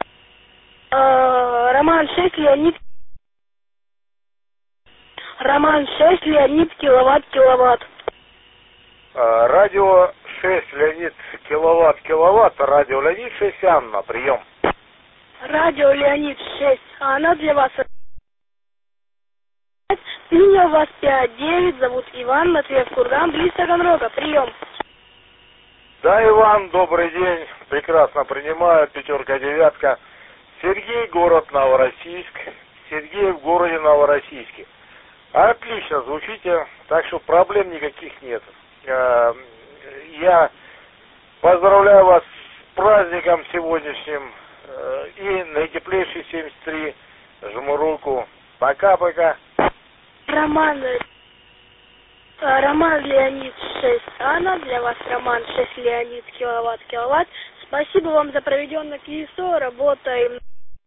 Speaker 13: Роман 6, Леонид. Роман 6, Леонид, киловатт.
Speaker 11: Радио 6, Леонид, киловатт. Радио Леонид 6, Анна, прием.
Speaker 13: Радио Леонид 6, Анна, для вас. Принял вас 5-9, зовут Иван, Матвеев, Курган, близ Таганрога, прием.
Speaker 11: Да, Иван, добрый день, прекрасно принимаю, 5-9. Сергей, город Новороссийск. Сергей в городе Новороссийске. Отлично звучите, так что проблем никаких нет. Я поздравляю вас с праздником сегодняшним и наитеплейший 73. Жму руку. Пока-пока.
Speaker 13: Роман Леонид 6 Анна, для вас Роман 6 Леонид киловатт. Спасибо вам за проведенное КСО, работаем.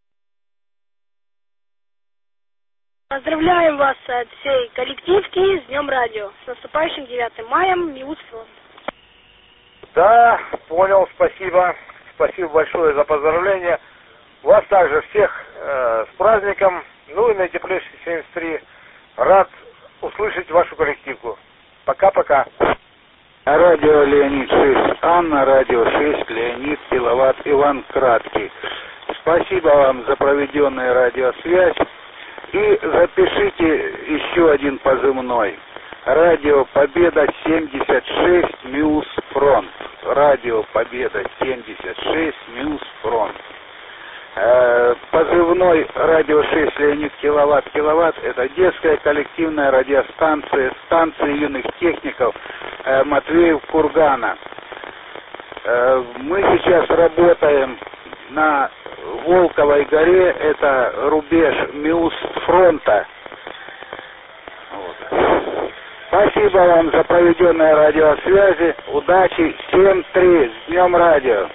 Speaker 13: Поздравляем вас от всей коллективки с Днем Радио. С наступающим 9 мая, Миус Фронт.
Speaker 11: Да, понял, спасибо. Спасибо большое за поздравления. Вас также всех с праздником. Ну и наитеплейший 73. Рад услышать вашу коллективку. Пока-пока.
Speaker 14: Радио Леонид 6 Анна, радио 6 Леонид киловатт Иван Краткий. Спасибо вам за проведенную радиосвязь. И запишите еще один позывной. Радио Победа 76 Миус Фронт. Радио Победа 76 Миус Фронт. Позывной радио 6 Леонид киловатт. Это детская коллективная радиостанция станции юных техников Матвеев Кургана. Мы сейчас работаем на Волковой горе, это рубеж Миус фронта. Вот. Спасибо вам за проведенные радиосвязи. Удачи. 7-3. С Днем Радио.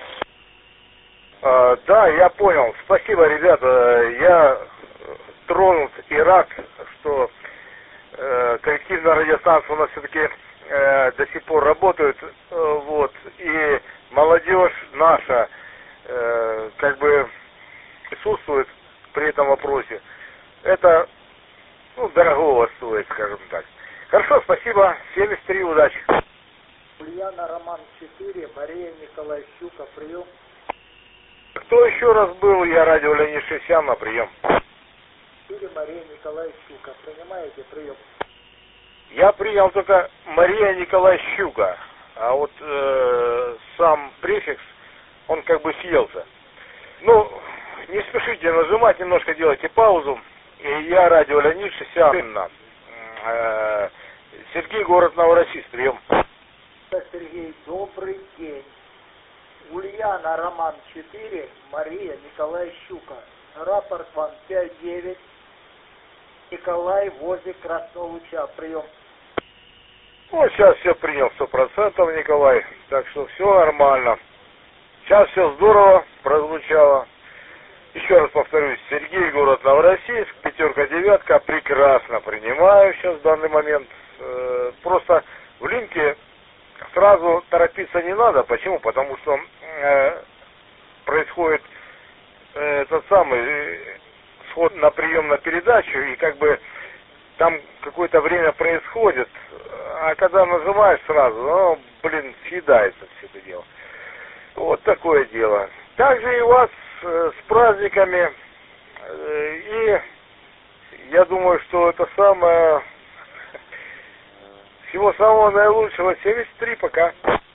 Speaker 11: Да, я понял. Спасибо, ребята. Я тронут и рад, что коллективная радиостанция у нас все-таки до сих пор работает. Вот. И молодежь наша как бы присутствует при этом вопросе. Это дорогого стоит, скажем так. Хорошо, спасибо. 73, удачи.
Speaker 2: Ульяна Роман 4, Мария Николай Щука, прием.
Speaker 11: Кто еще раз был? Я радио Леонид Шесян на прием.
Speaker 2: 4, Мария Николай Щука. Принимаете прием?
Speaker 11: Я принял только Мария Николай Щука. А вот сам префикс, он как бы съелся. Ну, не спешите нажимать, немножко делайте паузу. И я радио Леонид Шесян. Сергей, город Новороссийск, прием.
Speaker 2: Сергей, добрый день. Ульяна Роман 4, Мария Николай Щука. Рапорт вам 5-9. Николай возле Красного Луча, прием.
Speaker 11: Ну, сейчас все принял 100%, Николай. Так что все нормально. Сейчас все здорово прозвучало. Еще раз повторюсь, Сергей, город Новороссийск, 5-9, прекрасно принимаю сейчас в данный момент. Просто в линке сразу торопиться не надо. Почему? Потому что происходит этот самый сход на прием на передачу, и как бы там какое-то время происходит, а когда нажимаешь сразу, съедается все это дело. Вот такое дело. Также и у вас с праздниками, и я думаю, что это самое, всего самого наилучшего. 73, пока.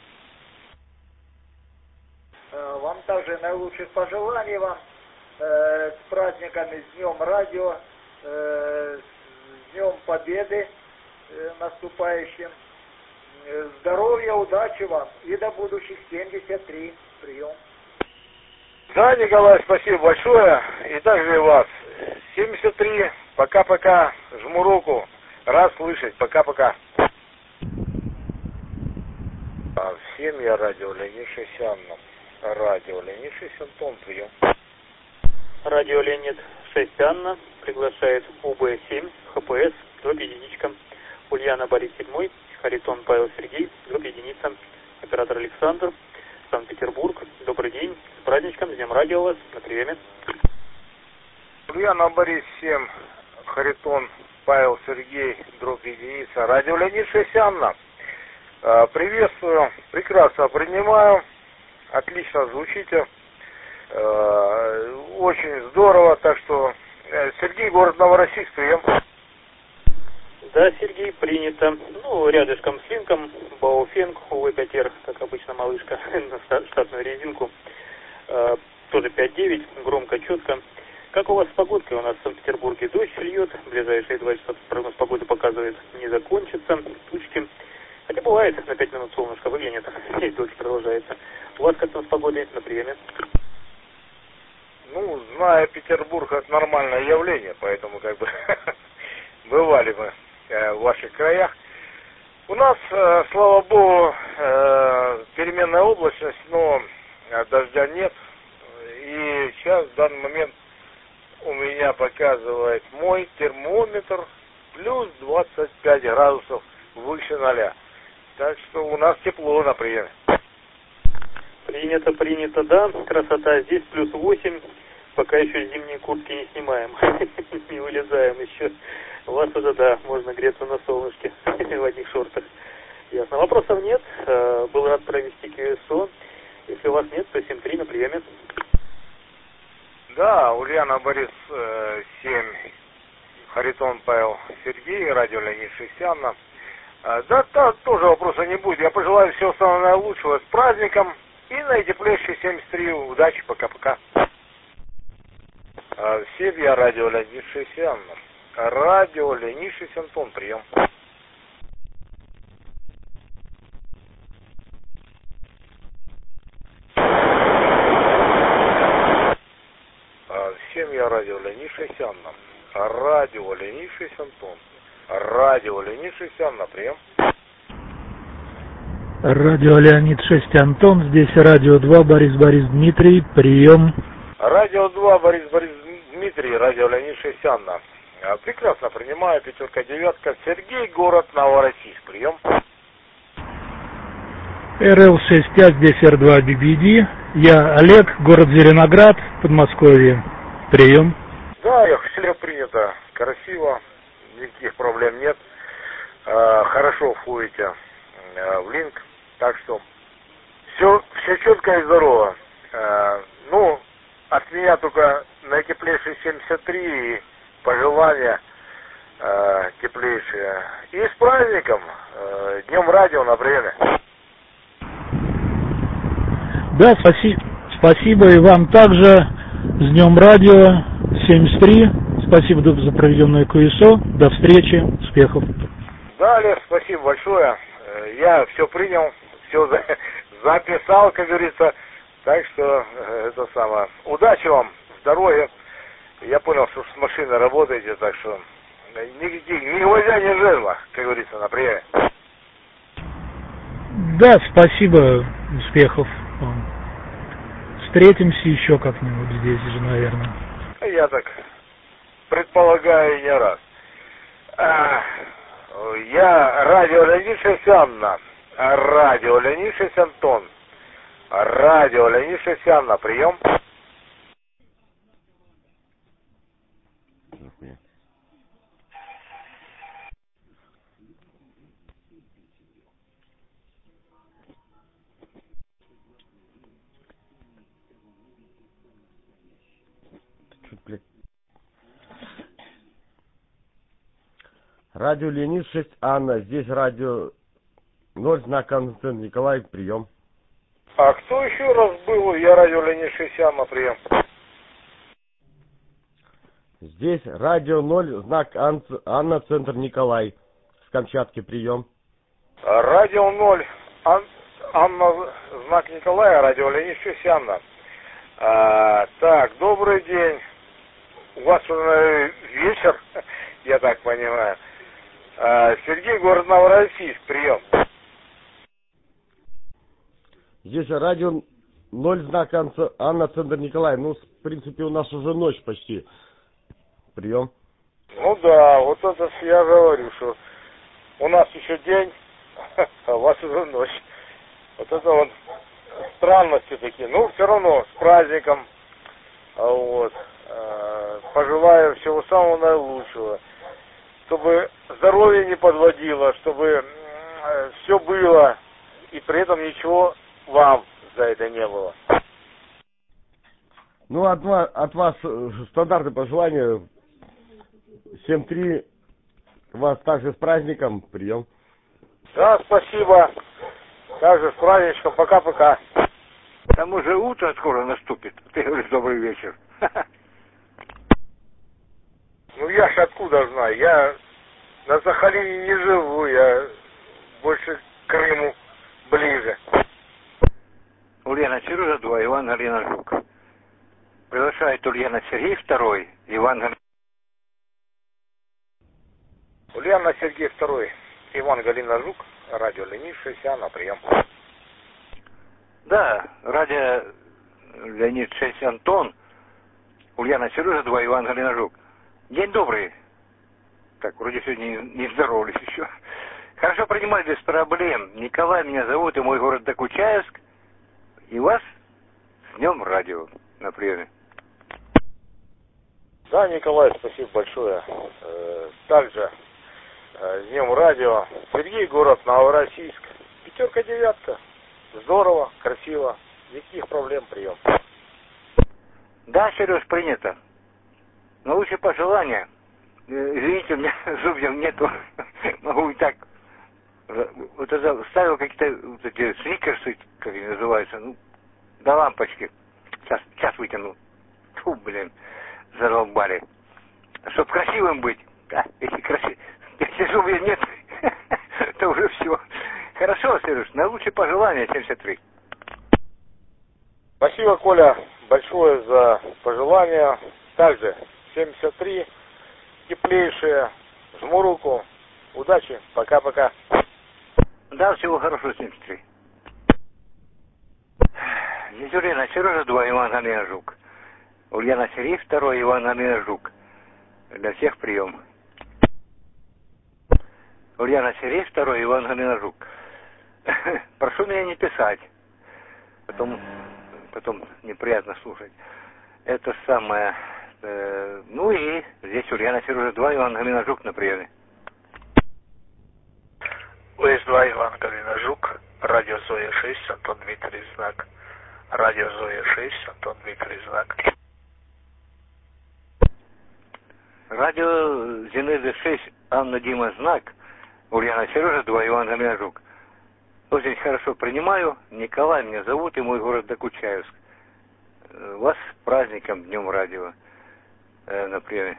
Speaker 2: Вам также наилучших пожеланий вам с праздниками, с Днем Радио, с Днем Победы наступающим. Здоровья, удачи вам и до будущих 73. Прием.
Speaker 11: Да, Николай, спасибо большое. И также и вас. 73. Пока-пока. Жму руку. Рад слышать. Пока-пока. Всем я радио Леонид Шесян. Радио Леонид 6 Антон, прием.
Speaker 15: Радио Леонид 6 Анна приглашает УБ-7, ХПС, дробь единичка. Ульяна Борис 7, Харитон Павел Сергей, дробь единица. Оператор Александр, Санкт-Петербург. Добрый день, с праздничком, с Днем Радио вас, на приеме.
Speaker 11: Ульяна Борис 7, Харитон Павел Сергей, дробь единица. Радио Леонид 6 Анна. Приветствую, прекрасно принимаю, отлично звучите, очень здорово, так что Сергей, город Новороссийск, прием.
Speaker 15: Да, Сергей, принято. Рядышком с линком, Бауфенг, УВ-5Р, как обычно, малышка, на штатную резинку, тоже 5-9, громко, четко. Как у вас с погодкой? У нас в Санкт-Петербурге дождь льет, в ближайшие 2 часа прогноз погоды показывает, не закончится, тучки. Хотя бывает, на 5 минут солнышко выглянет, и дождь продолжается. У вас как там с погодой на приеме?
Speaker 11: Зная Петербург, это нормальное явление, поэтому бывали мы в ваших краях. У нас, слава богу, переменная облачность, но дождя нет. И сейчас, в данный момент, у меня показывает мой термометр плюс 25 градусов выше 0. Так что у нас тепло на приеме.
Speaker 15: Принято, да. Красота. Здесь плюс 8. Пока еще зимние куртки не снимаем. Не вылезаем еще. У вас уже, да, можно греться на солнышке в одних шортах. Ясно. Вопросов нет. Был рад провести QSO. Если у вас нет, то 7-3 на приеме.
Speaker 11: Да, Ульяна Борис 7, Харитон Павел Сергей, радио Леонид Шестяна. Да, тоже вопроса не будет. Я пожелаю всего самого наилучшего с праздником. И наитеплейший 73. Удачи, пока-пока. Всем я радио Леонид Шестяна. Радио Леонид Шестян, Антон, прием. Всем я радио Леонид Шестян. Радио Леонид Шестян, Антон. Радио Леонид Шестян, прием.
Speaker 16: Радио Леонид 6 Антон, здесь радио 2 Борис Дмитрий, прием.
Speaker 11: Радио 2 Борис Дмитрий, радио Леонид 6 Анна. Прекрасно принимаю, 5-9, Сергей, город Новороссийск, прием.
Speaker 16: РЛ-65, здесь Р2 BBD, я Олег, город Зеленоград, Подмосковье, прием.
Speaker 11: Да, все принято, красиво, никаких проблем нет, хорошо входите в линк. Так что все четко и здорово. Ну, от меня только наитеплейшие 73 и пожелания теплейшие. И с праздником, Днем радио на время.
Speaker 16: Да, спасибо и вам также. С Днем радио 73. Спасибо за проведенную КСО. До встречи, успехов.
Speaker 11: Да, Олег, спасибо большое. Я все принял, все записал, как говорится. Так что это самое. Удачи вам, здоровья. Я понял, что с машиной работаете, так что никаких ни гвоздя, ни жерла, как говорится, на приеме.
Speaker 16: Да, спасибо, успехов. Встретимся еще как-нибудь здесь же, наверное.
Speaker 11: Я так предполагаю не раз. Я радио Леонид Шестяна. Радио Леонид Шестян, Антон. Радио Леонид Шестян, на прием.
Speaker 17: Радио Леонид 6 Анна, здесь радио 0, знак Константин Николай, прием.
Speaker 11: А кто еще раз был? Я радио Леонид 6 Анна, прием.
Speaker 17: Здесь радио 0, знак Анна, центр Николай, с Камчатки, прием.
Speaker 11: Радио 0, Анна, знак Николая, радио Леонид 6 Анна. Так, добрый день. У вас уже вечер, я так понимаю. Сергей, город Новороссийск, прием.
Speaker 17: Здесь радио 0, знак Анна, центр Николай. Ну, в принципе, у нас уже ночь почти. Прием.
Speaker 11: Ну да, вот это я говорю, что у нас еще день, а у вас уже ночь. Вот это вот странности такие. Ну, все равно, с праздником. Вот. Пожелаю всего самого наилучшего. Чтобы здоровье не подводило, чтобы все было, и при этом ничего вам за это не было.
Speaker 17: Ну, от вас стандартное пожелание. 7-3. Вас также с праздником. Прием.
Speaker 11: Да, спасибо. Также с праздничком. Пока-пока.
Speaker 5: Там уже утро скоро наступит. Ты говоришь, добрый вечер.
Speaker 11: Ну, я ж откуда знаю? Я на Сахалине не живу. Я больше к Крыму ближе.
Speaker 5: Ульяна Сережа 2, Иван Галина Жук. Приглашает Ульяна Сергей 2, Иван Галина.
Speaker 11: Ульяна Ульяна Сергей II, Иван Галина Жук, радио Ленившийся, на прием.
Speaker 5: Да, радио Леонид 6 Антон, Ульяна Сережа 2, Иван Галина Жук. День добрый. Так, вроде сегодня не здоровались еще. Хорошо принимать без проблем. Николай меня зовут, и мой город Докучаевск. И вас с днем радио на приеме.
Speaker 11: Да, Николай, спасибо большое. Также с днем радио. Сергей, город Новороссийск. 5-9. Здорово, красиво. Никаких проблем, прием.
Speaker 5: Да, Сереж, принято. Но лучше пожелания. Извините, у меня зубьев нету. Могу и так. Вот это ставил какие-то вот эти сникерсы, как они называются, ну, до лампочки. Сейчас вытяну. Фу, блин, задолбали. Чтоб красивым быть. Да, если зубьев нет, то уже все. Хорошо, Сереж, на лучшие пожелания 73.
Speaker 11: Спасибо, Коля, большое за пожелания. Также 73. Теплейшие. Жму руку. Удачи. Пока-пока.
Speaker 5: Да, всего хорошего, 73. Здесь Ульяна Сережа 2, Иван Галина Жук. Ульяна Сергей 2, Иван Галина Жук. Для всех прием. Ульяна Сергей 2, Иван Галина Жук. Прошу меня не писать. Потом неприятно слушать. Это самое... ну и здесь Ульяна Сережа 2, Иван Галина Жук на приеме.
Speaker 18: УС-2, Иван Галина Жук, радио Зоя 6, Антон Дмитрий Знак. Радио Зоя 6, Антон Дмитрий Знак.
Speaker 5: Радио Зенеды 6, Анна Дима Знак. Ульяна Сережа 2, Иван Галина Жук. Очень хорошо принимаю. Николай меня зовут, и мой город Докучаевск. Вас с праздником, Днем радио на приеме.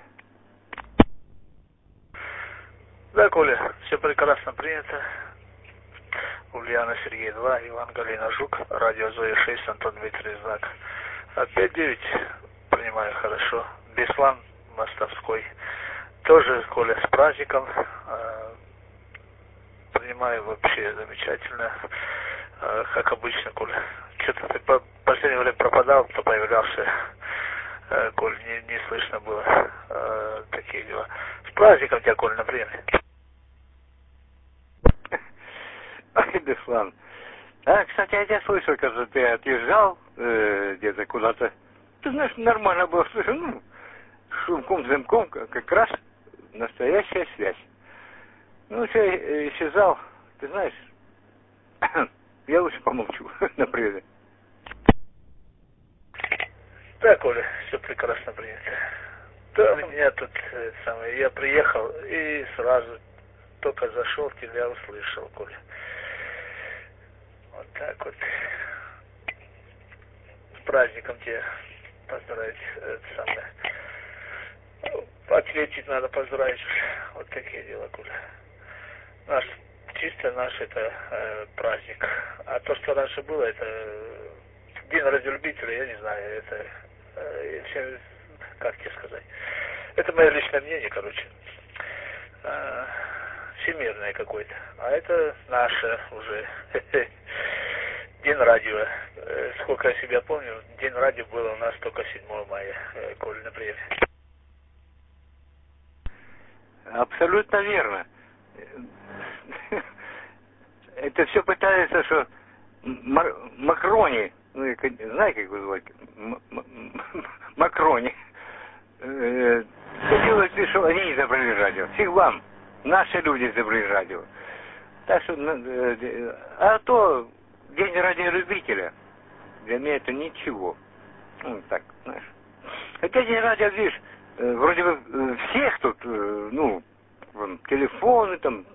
Speaker 18: Да, Коля, все прекрасно принято. Ульяна Сергей 2, Иван Галина Жук, радио Зоя 6, Антон Дмитрий Знак. 5-9 принимаю хорошо. Беслан Мостовской. Тоже, Коля, с праздником. Принимаю вообще замечательно. Как обычно, Коля. Что-то ты в последнее время пропадал, то появлялся. Коль, не слышно было. Такие дела. С праздником тебя, Коль, на приеме.
Speaker 5: Ах, Беслан. Кстати, я тебя слышал, когда ты отъезжал где-то куда-то. Ты знаешь, нормально было слышно. Ну, шумком-замком, как раз настоящая связь. Ну, что исчезал, ты знаешь, я лучше помолчу на приеме.
Speaker 18: Да, Коля, все прекрасно принято. Да, у меня тут я приехал и сразу только зашел, тебя услышал, Коля. Вот так вот. С праздником тебя поздравить. Ответить надо поздравить. Вот такие дела, Коля. Чисто наш это праздник. А то, что раньше было, это День радиолюбителя, я не знаю, это как тебе сказать. Это мое личное мнение, короче. Всемирное какое-то. А это наше уже. День радио. Сколько я себя помню, День радио было у нас только 7 мая, Коля, на приеме.
Speaker 5: Абсолютно верно. Это все пытается, что Макрони, ну, знаете, как его звать? Макрони. Хотелось, что они изобрели радио. Всех вам, наши люди изобрели радио. Так что, а то День радиолюбителя, для меня это ничего. Ну, так, знаешь. Хотя День радио, видишь, вроде бы всех тут, ну, телефоны, там,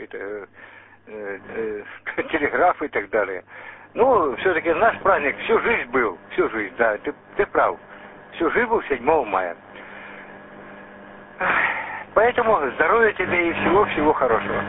Speaker 5: телеграфы и так далее. Ну, все-таки наш праздник всю жизнь был, всю жизнь, да, ты прав. Всю жизнь был 7 мая. Поэтому здоровья тебе и всего-всего хорошего.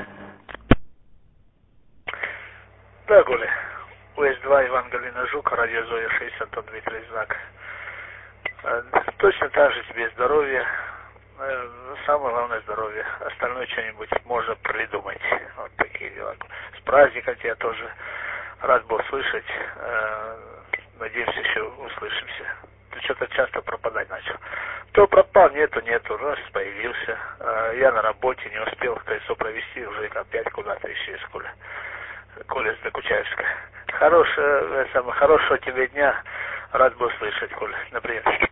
Speaker 18: Да, Коля. УС-2, Иван Галина Жук, радио Зоя 6, Антон Дмитрий Знак. Точно так же тебе здоровья, Самое главное здоровье. Остальное что-нибудь можно придумать. Вот такие дела. С праздником тебя тоже. Рад был слышать. Надеемся, еще услышимся. Ты что-то часто пропадать начал. То пропал, нету, раз появился. Я на работе не успел колесо провести, уже опять куда-то исчез, Коля с Докучаевска. Хорошего тебе дня. Рад был слышать, Коля. Например.